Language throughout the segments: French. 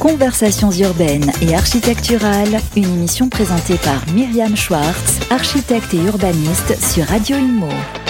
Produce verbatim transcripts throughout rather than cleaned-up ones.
Conversations urbaines et architecturales, une émission présentée par Myriam Schwartz, architecte et urbaniste sur Radio Imo.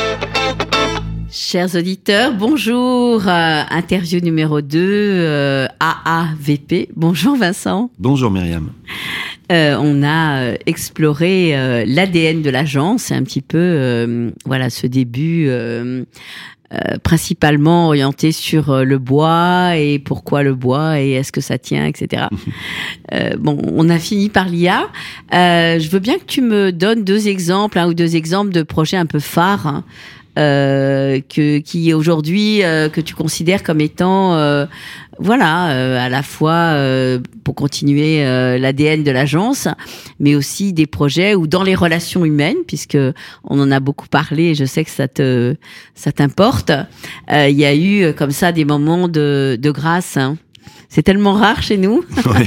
Chers auditeurs, bonjour. Euh, interview numéro deux, euh, A A V P. Bonjour Vincent. Bonjour Myriam. Euh, on a euh, exploré euh, l'A D N de l'agence, un petit peu, euh, voilà, ce début euh, euh, principalement orienté sur euh, le bois et pourquoi le bois et est-ce que ça tient, et cetera. euh, bon, on a fini par l'I A. Euh, je veux bien que tu me donnes deux exemples, un ou deux exemples de projets un peu phares. Hein, Euh, que qui aujourd'hui euh, que tu considères comme étant euh, voilà euh, à la fois euh, pour continuer euh, l'A D N de l'agence, mais aussi des projets où dans les relations humaines, puisque on en a beaucoup parlé et je sais que ça te ça t'importe, euh, il y a eu comme ça des moments de de grâce. Hein. C'est tellement rare chez nous. Ouais.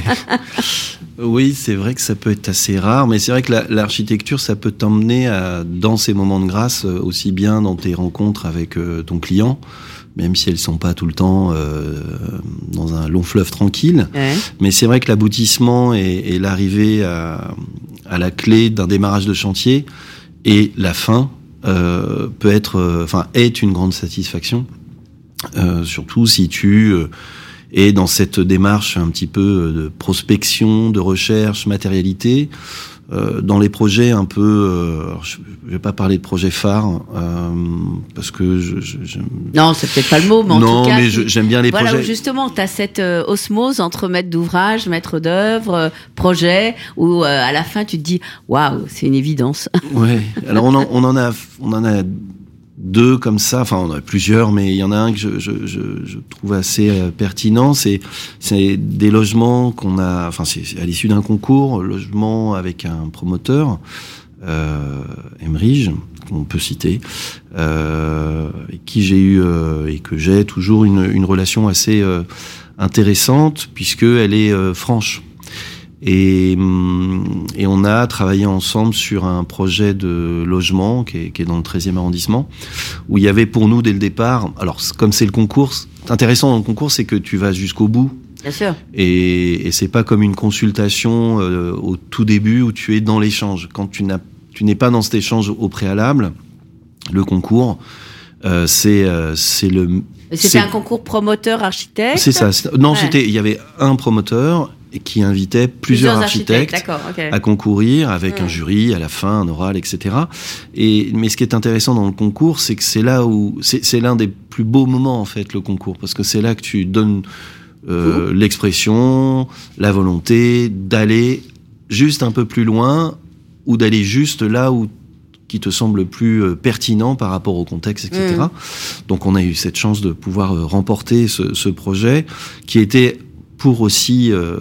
Oui, c'est vrai que ça peut être assez rare, mais c'est vrai que la, l'architecture, ça peut t'emmener à, dans ces moments de grâce, aussi bien dans tes rencontres avec euh, ton client, même si elles sont pas tout le temps euh, dans un long fleuve tranquille. Ouais. Mais c'est vrai que l'aboutissement et, et l'arrivée à, à la clé d'un démarrage de chantier et la fin euh, peut être, euh, enfin, est une grande satisfaction, euh, surtout si tu euh, et dans cette démarche un petit peu de prospection, de recherche, matérialité, euh, dans les projets un peu, euh, alors je ne vais pas parler de projets phares euh, parce que je, je, je non, c'est peut-être pas le mot, mais en non, tout cas, mais je, j'aime bien les voilà, projets. Où justement, tu as cette euh, osmose entre maître d'ouvrage, maître d'œuvre, euh, projet, où euh, à la fin tu te dis, waouh, c'est une évidence. Ouais. Alors on en, on en a, on en a. deux comme ça, enfin on en a plusieurs, mais il y en a un que je, je, je, je trouve assez euh, pertinent, c'est, c'est des logements qu'on a, enfin c'est, c'est à l'issue d'un concours, logement avec un promoteur, euh, Emerige, qu'on peut citer, euh, avec qui j'ai eu euh, et que j'ai toujours une, une relation assez euh, intéressante, puisqu'elle est euh, franche. Et, et on a travaillé ensemble sur un projet de logement qui est, qui est dans le treizième arrondissement, où il y avait pour nous dès le départ, alors comme c'est le concours, intéressant dans le concours, c'est que tu vas jusqu'au bout. Bien sûr. Et, et c'est pas comme une consultation euh, au tout début où tu es dans l'échange. Quand tu n'as, tu n'es pas dans cet échange au préalable, le concours, euh, c'est, euh, c'est le... C'était c'est, un concours promoteur-architecte. C'est ça. C'est, non, ouais. c'était, il y avait un promoteur qui invitait plusieurs, plusieurs architectes, architectes okay. à concourir avec mmh. un jury à la fin, un oral, et cetera. Et mais ce qui est intéressant dans le concours, c'est que c'est là où c'est, c'est l'un des plus beaux moments en fait, le concours, parce que c'est là que tu donnes euh, mmh. l'expression, la volonté d'aller juste un peu plus loin ou d'aller juste là où qui te semble plus pertinent par rapport au contexte, et cetera. Mmh. Donc on a eu cette chance de pouvoir remporter ce, ce projet qui était pour aussi euh,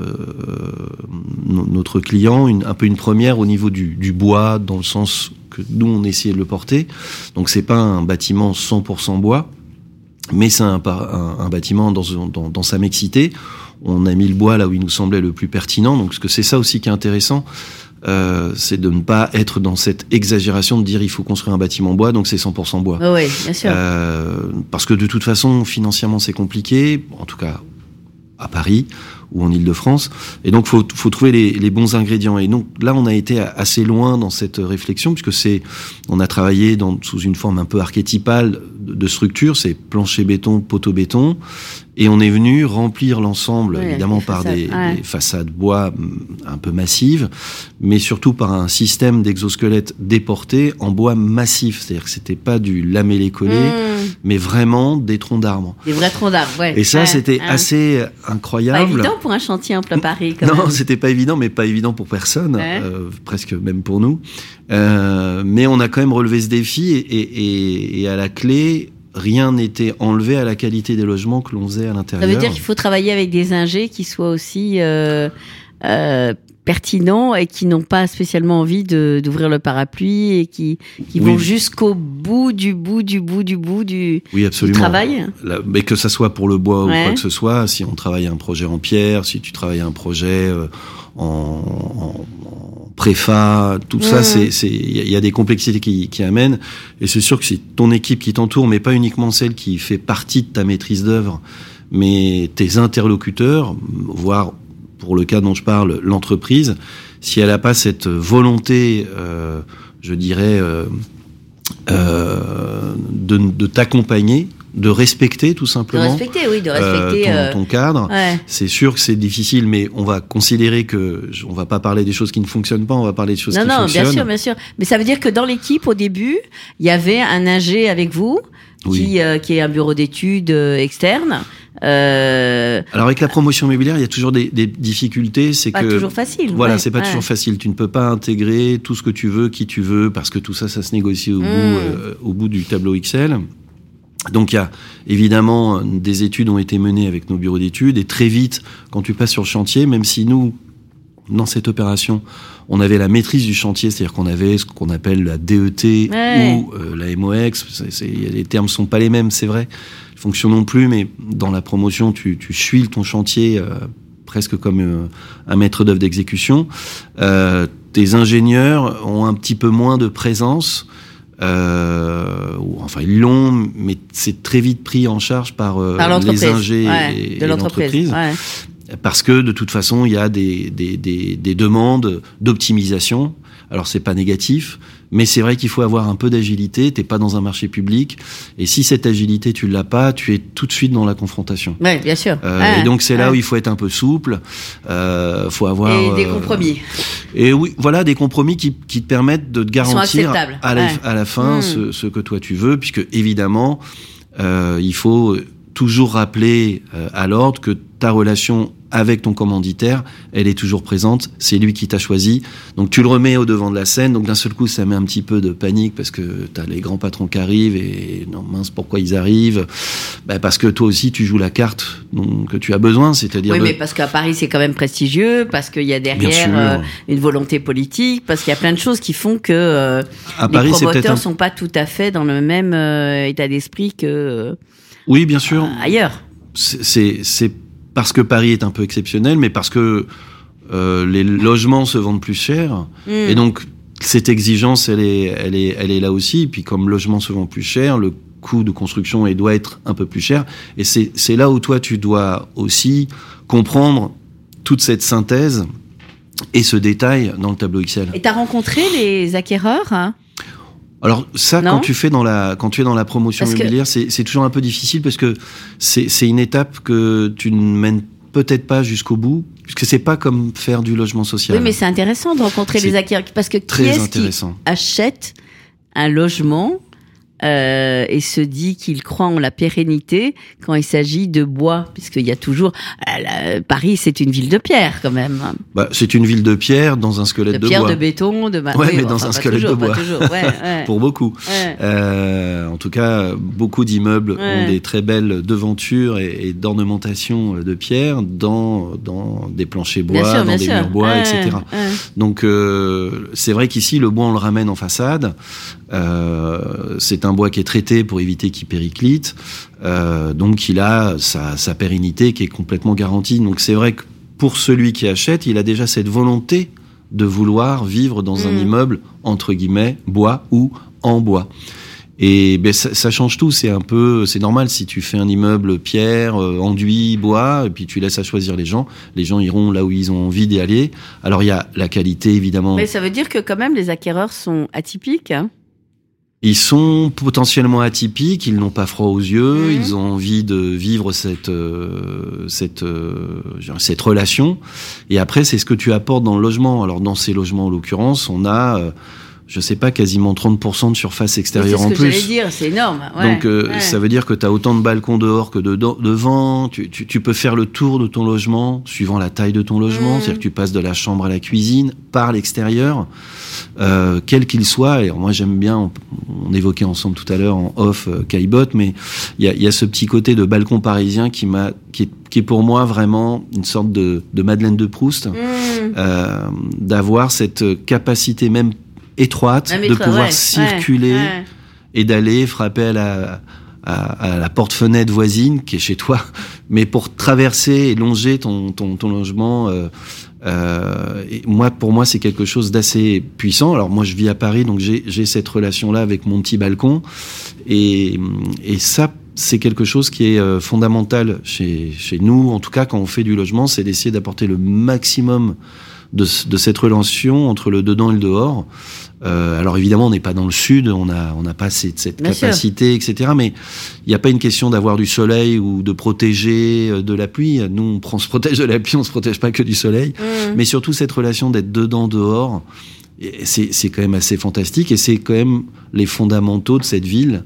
notre client, une, un peu une première au niveau du, du bois, dans le sens que nous, on essayait de le porter. Donc, c'est pas un bâtiment cent pour cent bois, mais c'est un, un, un bâtiment dans, dans, dans sa mixité. On a mis le bois là où il nous semblait le plus pertinent. Donc, parce que c'est ça aussi qui est intéressant, euh, c'est de ne pas être dans cette exagération de dire il faut construire un bâtiment bois, donc c'est cent pour cent bois. Oui, bien sûr. Euh, parce que de toute façon, financièrement, c'est compliqué. En tout cas, à Paris ou en Île-de-France, et donc faut faut trouver les, les bons ingrédients. Et donc là, on a été assez loin dans cette réflexion, puisque c'est, on a travaillé dans, sous une forme un peu archétypale de, de structure, c'est plancher béton, poteau béton, et on est venu remplir l'ensemble, oui, évidemment par façades, des, ouais. des façades bois un peu massives, mais surtout par un système d'exosquelette déporté en bois massif, c'est-à-dire que c'était pas du lamellé-collé, mmh. mais vraiment des troncs d'arbres. Des vrais troncs d'arbres, ouais. Et ça, ouais, c'était ouais. assez incroyable. Pas évident pour un chantier en plein Paris, quand non, même. c'était pas évident, mais pas évident pour personne, ouais. euh, presque même pour nous. Euh, mais on a quand même relevé ce défi, et, et, et à la clé, rien n'était enlevé à la qualité des logements que l'on faisait à l'intérieur. Ça veut dire qu'il faut travailler avec des ingés qui soient aussi euh, euh, pertinents et qui n'ont pas spécialement envie de, d'ouvrir le parapluie et qui, qui oui. vont jusqu'au bout du bout du bout du bout du, oui, absolument. du travail. La, mais que ça soit pour le bois ouais. ou quoi que ce soit, si on travaille un projet en pierre, si tu travailles un projet euh, en, en, en préfa, tout mmh. ça, c'est, c'est, il y a des complexités qui, qui amènent. Et c'est sûr que c'est ton équipe qui t'entoure, mais pas uniquement celle qui fait partie de ta maîtrise d'œuvre, mais tes interlocuteurs, voire pour le cas dont je parle, l'entreprise, si elle n'a pas cette volonté, euh, je dirais, euh, euh, de, de t'accompagner, de respecter tout simplement, de respecter, oui, de respecter euh, ton, ton cadre. Ouais. C'est sûr que c'est difficile, mais on va considérer que on va pas parler des choses qui ne fonctionnent pas, on va parler des choses non, qui non, fonctionnent. Non, non, bien sûr, bien sûr. Mais ça veut dire que dans l'équipe, au début, il y avait un ingé avec vous, oui. qui, euh, qui est un bureau d'études euh, externe. Euh... Alors avec la promotion immobilière, il y a toujours des, des difficultés. C'est pas que toujours facile. Voilà, ouais, c'est pas ouais. toujours facile. Tu ne peux pas intégrer tout ce que tu veux, qui tu veux, parce que tout ça, ça se négocie au mmh. bout, euh, au bout du tableau Excel. Donc il y a évidemment des études ont été menées avec nos bureaux d'études et très vite, quand tu passes sur le chantier, même si nous, dans cette opération, on avait la maîtrise du chantier, c'est-à-dire qu'on avait ce qu'on appelle la D E T ouais. ou euh, la M O X, c'est, c'est, les termes sont pas les mêmes, c'est vrai, ils fonctionnent non plus, mais dans la promotion, tu, tu suis ton chantier euh, presque comme euh, un maître d'œuvre d'exécution. Euh, tes ingénieurs ont un petit peu moins de présence. Euh, enfin ils l'ont, mais c'est très vite pris en charge par, euh, par les ingés ouais, et, de et l'entreprise, l'entreprise, ouais. parce que de toute façon il y a des, des, des, des demandes d'optimisation. Alors c'est pas négatif, mais c'est vrai qu'il faut avoir un peu d'agilité. T'es pas dans un marché public, et si cette agilité tu l'as pas, tu es tout de suite dans la confrontation. Ouais, bien sûr. Euh, ouais, et donc c'est là ouais. où il faut être un peu souple. Euh, faut avoir et des euh, compromis. Et oui, voilà des compromis qui, qui te permettent de te garantir à la, ouais. à la fin mmh. ce, ce que toi tu veux, puisque évidemment euh, il faut toujours rappeler euh, à l'ordre que ta relation avec ton commanditaire, elle est toujours présente, c'est lui qui t'a choisi, donc tu le remets au devant de la scène, donc d'un seul coup ça met un petit peu de panique parce que t'as les grands patrons qui arrivent et non mince pourquoi ils arrivent, bah, parce que toi aussi tu joues la carte donc, que tu as besoin, c'est-à-dire oui de... mais parce qu'à Paris c'est quand même prestigieux, parce qu'il y a derrière euh, une volonté politique, parce qu'il y a plein de choses qui font que euh, à les Paris, promoteurs un... sont pas tout à fait dans le même euh, état d'esprit que euh, oui bien sûr euh, ailleurs. C'est, c'est, c'est parce que Paris est un peu exceptionnel, mais parce que euh, les logements se vendent plus cher, mmh. et donc cette exigence, elle est, elle est, elle est là aussi. Et puis comme le logement se vend plus cher, le coût de construction il doit être un peu plus cher. Et c'est, c'est là où toi tu dois aussi comprendre toute cette synthèse et ce détail dans le tableau Excel. Et t'as rencontré les acquéreurs hein? Alors ça, non. quand tu fais dans la, quand tu es dans la promotion parce immobilière, que... c'est, c'est toujours un peu difficile parce que c'est, c'est une étape que tu ne mènes peut-être pas jusqu'au bout, puisque c'est pas comme faire du logement social. Oui, mais c'est intéressant de rencontrer c'est les acquéreurs, parce que qui est-ce qui achète un logement euh, et se dit qu'il croit en la pérennité quand il s'agit de bois, puisqu'il y a toujours euh, Paris, c'est une ville de pierre quand même. Bah, c'est une ville de pierre dans un squelette de, de pierre, bois. De béton, de ouais, oui, mais dans enfin, un squelette toujours, de bois. Toujours, ouais, ouais. Pour beaucoup. Ouais. Euh, en tout cas, beaucoup d'immeubles ouais. ont des très belles devantures et, et d'ornementation de pierre dans dans des planchers bois, sûr, dans des sûr. murs bois, ouais, et cetera. Ouais. Donc euh, c'est vrai qu'ici le bois on le ramène en façade. Euh, c'est un bois qui est traité pour éviter qu'il périclite, euh, donc il a sa, sa pérennité qui est complètement garantie. Donc c'est vrai que pour celui qui achète, il a déjà cette volonté de vouloir vivre dans mmh. un immeuble entre guillemets bois ou en bois. Et ben ça, ça change tout. C'est un peu, c'est normal si tu fais un immeuble pierre, euh, enduit, bois, et puis tu laisses à choisir les gens. Les gens iront là où ils ont envie d'y aller. Alors il y a la qualité évidemment. Mais ça veut dire que quand même les acquéreurs sont atypiques. Hein. Ils sont potentiellement atypiques, ils n'ont pas froid aux yeux, mmh. ils ont envie de vivre cette euh, cette euh, cette relation. Et après, c'est ce que tu apportes dans le logement. Alors dans ces logements, en l'occurrence, on a, euh, je sais pas, quasiment trente pour cent de surface extérieure en plus. C'est ce que j'allais dire, c'est énorme. Ouais, Donc euh, ouais. ça veut dire que tu as autant de balcons dehors que de, de, devant. Tu, tu, tu peux faire le tour de ton logement suivant la taille de ton logement. Mmh. C'est-à-dire que tu passes de la chambre à la cuisine par l'extérieur. Euh, quel qu'il soit, et moi j'aime bien, on, on évoquait ensemble tout à l'heure en off euh, Caillebotte, mais il y a, y a ce petit côté de balcon parisien qui m'a, qui est, qui est pour moi vraiment une sorte de, de Madeleine de Proust, mmh. euh, d'avoir cette capacité même étroite même de étroit, pouvoir ouais, circuler ouais, ouais. et d'aller frapper à la à, à la porte-fenêtre voisine qui est chez toi, mais pour traverser et longer ton ton, ton logement. Euh, Euh, et moi, pour moi, c'est quelque chose d'assez puissant. Alors moi, je vis à Paris, donc j'ai, j'ai cette relation-là avec mon petit balcon, et, et ça, c'est quelque chose qui est euh, fondamental chez, chez nous, en tout cas quand on fait du logement, c'est d'essayer d'apporter le maximum de, de cette relation entre le dedans et le dehors. Euh, alors évidemment, on n'est pas dans le sud, on n'a on n'a pas cette, cette capacité, sûr. et cetera. Mais il n'y a pas une question d'avoir du soleil ou de protéger de la pluie. Nous, on, prend, on se protège de la pluie, on se protège pas que du soleil. Mmh. Mais surtout cette relation d'être dedans, dehors, c'est, c'est quand même assez fantastique. Et c'est quand même les fondamentaux de cette ville,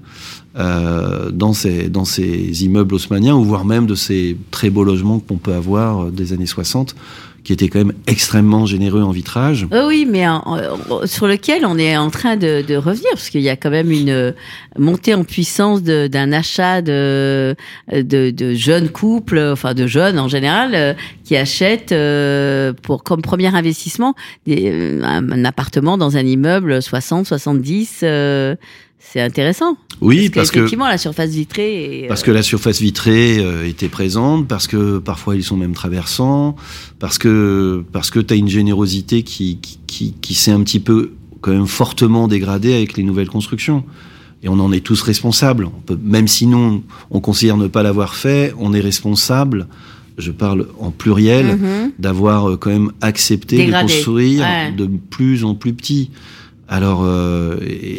euh, dans ces, dans ces immeubles haussmanniens, ou voire même de ces très beaux logements qu'on peut avoir des années soixante, qui était quand même extrêmement généreux en vitrage. Euh, oui, mais en, en, sur lequel on est en train de, de revenir, parce qu'il y a quand même une montée en puissance de, d'un achat de, de, de jeunes couples, enfin de jeunes en général, euh, qui achètent euh, pour comme premier investissement des, un, un appartement dans un immeuble soixante, soixante-dix. Euh, c'est intéressant. Oui, parce, parce que effectivement la surface vitrée. Est, parce que la surface vitrée euh, était présente, parce que parfois ils sont même traversants, parce que parce que t'as une générosité qui qui qui, qui s'est un petit peu quand même fortement dégradée avec les nouvelles constructions. Et on en est tous responsables. On peut, même si nous on considère ne pas l'avoir fait, on est responsable. Je parle en pluriel, mm-hmm. d'avoir quand même accepté dégradé. de construire ouais. de plus en plus petit. Alors, euh,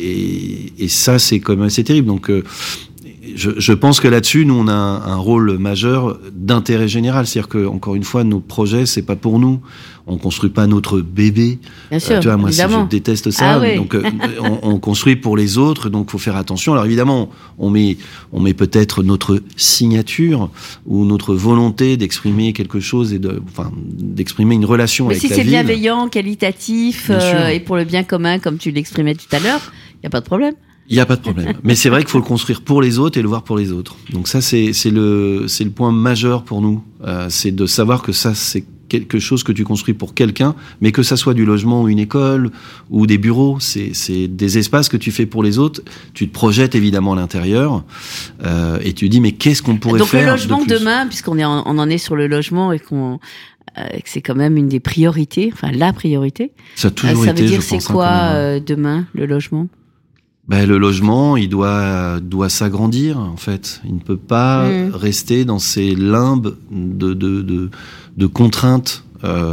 et, et ça, c'est quand même assez terrible. Donc, euh, je, je pense que là-dessus, nous, on a un, un rôle majeur d'intérêt général. C'est-à-dire que, encore une fois, nos projets, c'est pas pour nous. On construit pas notre bébé. Bien sûr, euh, tu vois, moi, évidemment. je déteste ça. Ah, oui. Donc, euh, on, on construit pour les autres. Donc, faut faire attention. Alors, évidemment, on met, on met peut-être notre signature ou notre volonté d'exprimer quelque chose et de, enfin, d'exprimer une relation Mais avec si la ville. Mais si c'est bienveillant, qualitatif euh, et pour le bien commun, comme tu l'exprimais tout à l'heure, il y a pas de problème. Il n'y a pas de problème. Mais c'est vrai qu'il faut le construire pour les autres et le voir pour les autres. Donc ça, c'est, c'est, le, c'est le point majeur pour nous. Euh, c'est de savoir que ça, c'est quelque chose que tu construis pour quelqu'un, mais que ça soit du logement ou une école ou des bureaux, c'est, c'est des espaces que tu fais pour les autres. Tu te projettes évidemment à l'intérieur euh, et tu dis, mais qu'est-ce qu'on pourrait Donc faire le logement de plus demain, puisqu'on est en, on en est sur le logement et qu'on... Euh, que c'est quand même une des priorités, enfin la priorité. Ça a toujours euh, ça été, veut dire je c'est pense, quoi un euh, demain, le logement? Ben, le logement, il doit, doit s'agrandir, en fait. Il ne peut pas mmh. rester dans ces limbes de, de, de, de contraintes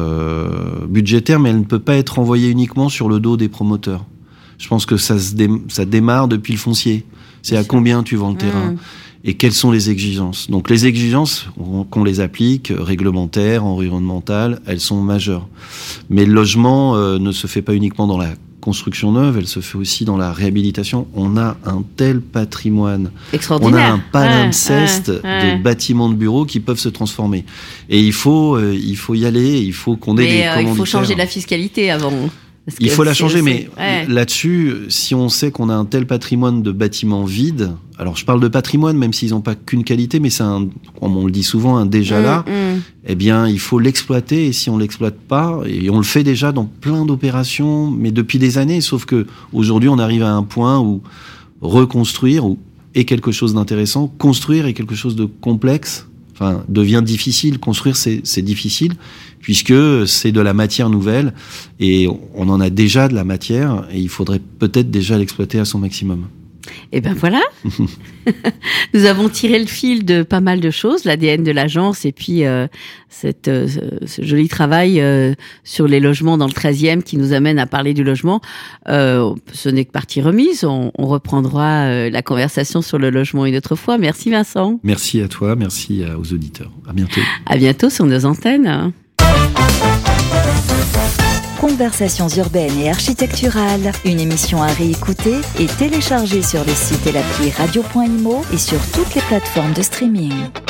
euh, budgétaires, mais elle ne peut pas être envoyée uniquement sur le dos des promoteurs. Je pense que ça, se dé, ça démarre depuis le foncier. C'est Bien à sûr. combien tu vends le mmh. terrain et quelles sont les exigences. Donc les exigences, qu'on les applique, réglementaires, environnementales, elles sont majeures. Mais le logement euh, ne se fait pas uniquement dans la construction neuve, elle se fait aussi dans la réhabilitation. On a un tel patrimoine. Extraordinaire. On a un palimpseste ouais, ouais, ouais. de bâtiments de bureaux qui peuvent se transformer. Et il faut, euh, il faut y aller, il faut qu'on ait mais, des euh, commanditaires. Il faut changer la fiscalité avant. Il faut la changer, mais ouais. là-dessus, si on sait qu'on a un tel patrimoine de bâtiments vides, alors je parle de patrimoine, même s'ils n'ont pas qu'une qualité, mais c'est un, comme on le dit souvent, un déjà là, mmh, mmh. eh bien, il faut l'exploiter, et si on l'exploite pas, et on le fait déjà dans plein d'opérations, mais depuis des années, sauf que aujourd'hui, on arrive à un point où reconstruire est quelque chose d'intéressant, construire est quelque chose de complexe, enfin, devient difficile. Construire, c'est, c'est difficile, puisque c'est de la matière nouvelle, et on en a déjà de la matière, et il faudrait peut-être déjà l'exploiter à son maximum. Et ben voilà, nous avons tiré le fil de pas mal de choses, l'A D N de l'agence et puis euh, cette, euh, ce joli travail euh, sur les logements dans le treizième qui nous amène à parler du logement. Euh, ce n'est que partie remise, on, on reprendra euh, la conversation sur le logement une autre fois. Merci Vincent. Merci à toi, merci aux auditeurs. À bientôt. À bientôt sur nos antennes. Conversations urbaines et architecturales, une émission à réécouter et télécharger sur le site et l'appli radio point imo et sur toutes les plateformes de streaming.